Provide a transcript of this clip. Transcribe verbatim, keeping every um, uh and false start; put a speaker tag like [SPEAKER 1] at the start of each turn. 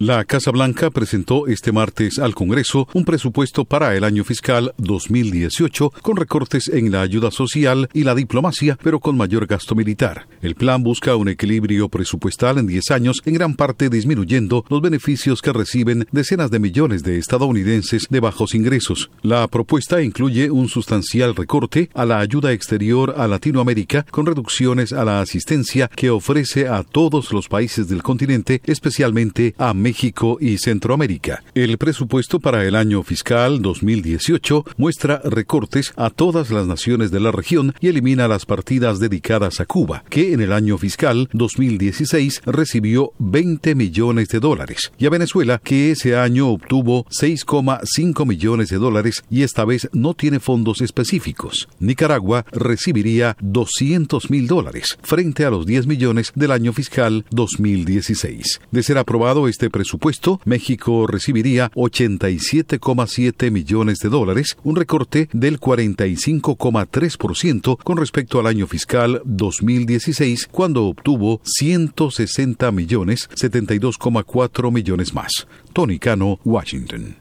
[SPEAKER 1] La Casa Blanca presentó este martes al Congreso un presupuesto para el año fiscal dos mil dieciocho con recortes en la ayuda social y la diplomacia, pero con mayor gasto militar. El plan busca un equilibrio presupuestal en diez años, en gran parte disminuyendo los beneficios que reciben decenas de millones de estadounidenses de bajos ingresos. La propuesta incluye un sustancial recorte a la ayuda exterior a Latinoamérica, con reducciones a la asistencia que ofrece a todos los países del continente, especialmente a México. México y Centroamérica. El presupuesto para el año fiscal dos mil dieciocho muestra recortes a todas las naciones de la región y elimina las partidas dedicadas a Cuba, que en el año fiscal dos mil dieciséis recibió veinte millones de dólares, y a Venezuela, que ese año obtuvo seis coma cinco millones de dólares y esta vez no tiene fondos específicos. Nicaragua recibiría doscientos mil dólares frente a los diez millones del año fiscal dos mil dieciséis. De ser aprobado este presupuesto, presupuesto, México recibiría ochenta y siete coma siete millones de dólares, un recorte del cuarenta y cinco coma tres por ciento con respecto al año fiscal dos mil dieciséis, cuando obtuvo ciento sesenta millones, setenta y dos coma cuatro millones más. Tony Cano, Washington.